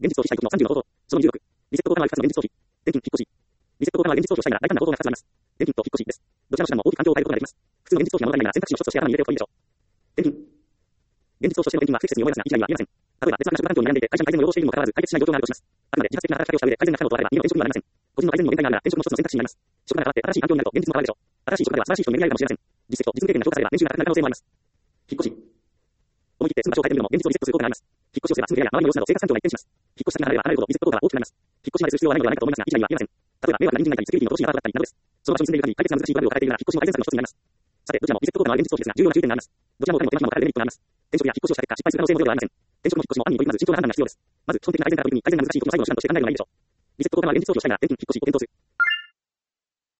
現実逃避したい時の30の方法。その26。リセットボタンは2つの現実逃避。転勤、引っ越し。リセットボタンは現実逃避をしたいなら大胆な方法が2つあります。転勤と引っ越しです。どちらの手段も大きく環境を変えることができます。普通の現実逃避が物足りないなら選択肢の一つとして頭に入れておくといいでしょう。転勤。現実逃避としての転勤は不適切に思いがちな一概には言えません。例えば、別な職場環境に悩んでいて、会社に改善を要望しているにもかかわらず、解決しない状況があるとします。あくまで自発的な働きかけをした上で、改善が可能とあれば、任意の転職にはなりません。個人の改善にも限界があるなら、転職も一つの選択肢になります。職場が変わって新しい環境になると、現実も変わるでしょう。新しい職場では素晴らしい人に巡り合えるかもしれません。実績と実務経験が評価されれば、年収が高くなる可能性もあります。引っ越し。思い切って住む場所を変えてみるのも現実をリセットする効果があります。引っ越しをすれば住む部屋や周りの様子など生活環境が一変します。引っ越し先が離れれば離れるほどリセット効果が大きくなります。引っ越しまでする必要はないのではないかと思いますが、一概には言えません。例えば、迷惑な隣人がいたり、セキュリティの脅しに当たったりなどです。その場所に住んでいる限り解決が難しいトラブルを抱えているなら、引っ越しも改善策の一つになります。さて、どちらもリセット効果のある現実逃避ですが、重要な注意点があります。どちらも他にも手間暇もかかるメリットがあります。転職や引っ越しをした結果、失敗する可能性もゼロではありません。転職も引っ越しも暗に取りまず慎重な判断が必要です。まず、基本的な改善から取り組み、改善が難しい時の最後の手段として考えるのがいいでしょう。リセット効果のある現実逃避をしたいなら、転勤、引っ越しを検討する。